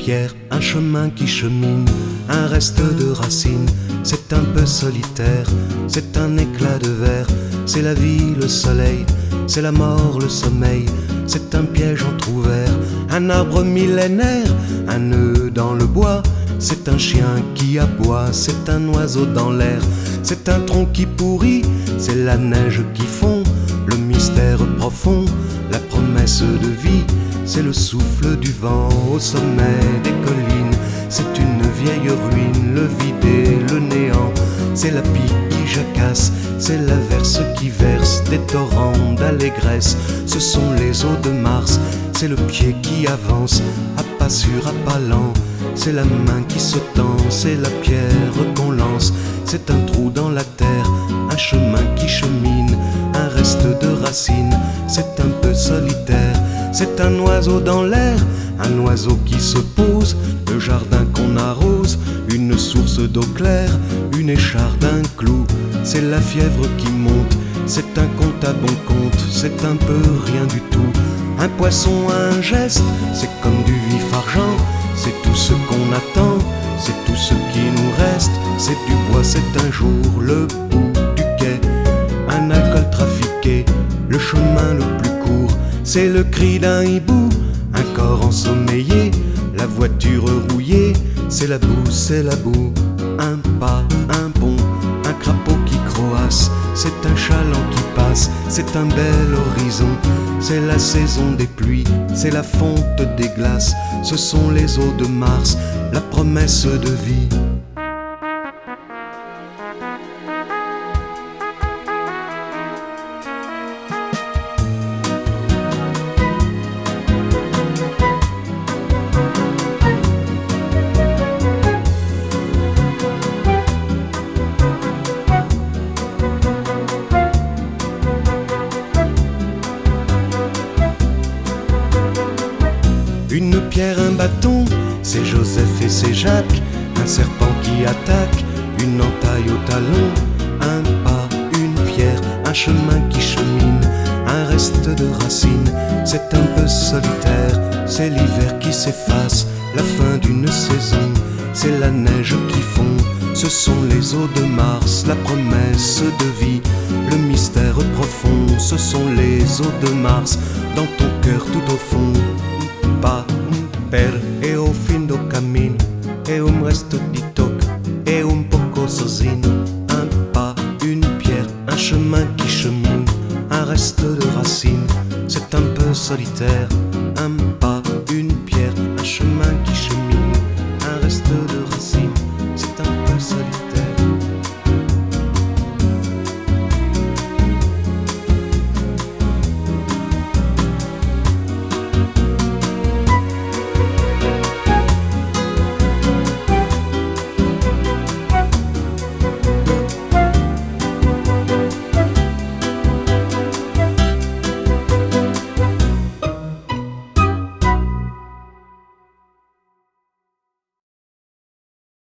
pierre, un chemin qui chemine, un reste de racines. C'est un peu solitaire, c'est un éclat de verre. C'est la vie, le soleil, c'est la mort, le sommeil. C'est un piège entrouvert, un arbre millénaire, un nœud dans le bois. C'est un chien qui aboie, c'est un oiseau dans l'air. C'est un tronc qui pourrit, c'est la neige qui fond. Le mystère profond, la promesse de vie, c'est le souffle du vent au sommet des collines. C'est une vieille ruine, le vide et le néant. C'est la pique qui jacasse, c'est l'averse qui verse des torrents d'allégresse. Ce sont les eaux de Mars, c'est le pied qui avance, à pas sûr, à pas lent. C'est la main qui se tend, c'est la pierre qu'on lance. C'est un trou dans la terre, un chemin qui chemine, un reste de racines. C'est un peu solitaire, c'est un oiseau dans l'air, un oiseau qui se pose, le jardin qu'on arrose, une source d'eau claire, une écharde, un clou. C'est la fièvre qui monte, c'est un compte à bon compte, c'est un peu rien du tout. Un poisson, un geste, c'est comme du vif argent. C'est tout ce qu'on attend, c'est tout ce qui nous reste. C'est du bois, c'est un jour le bout du quai. Un alcool trafiqué, le chemin le plus court. C'est le cri d'un hibou, un corps ensommeillé. La voiture rouillée, c'est la boue, c'est la boue. Un pas, un bond, un crapaud qui croasse. C'est un chaland qui passe, c'est un bel horizon. C'est la saison des pluies, c'est la fonte des glaces. Ce sont les eaux de Mars, la promesse de vie. Une pierre, un bâton, c'est Joseph et c'est Jacques. Un serpent qui attaque, une entaille au talon. Un pas, une pierre, un chemin qui chemine, un reste de racines. C'est un peu solitaire, c'est l'hiver qui s'efface, la fin d'une saison. C'est la neige qui fond, ce sont les eaux de Mars, la promesse de vie. Le mystère profond, ce sont les eaux de Mars, dans ton cœur tout au fond. Pa, per e o fin do cammino, e resto di tocca, e un poco sozinho. Un pas, une pierre, un chemin qui chemine, un reste de racines. C'est un peu solitaire, un pas.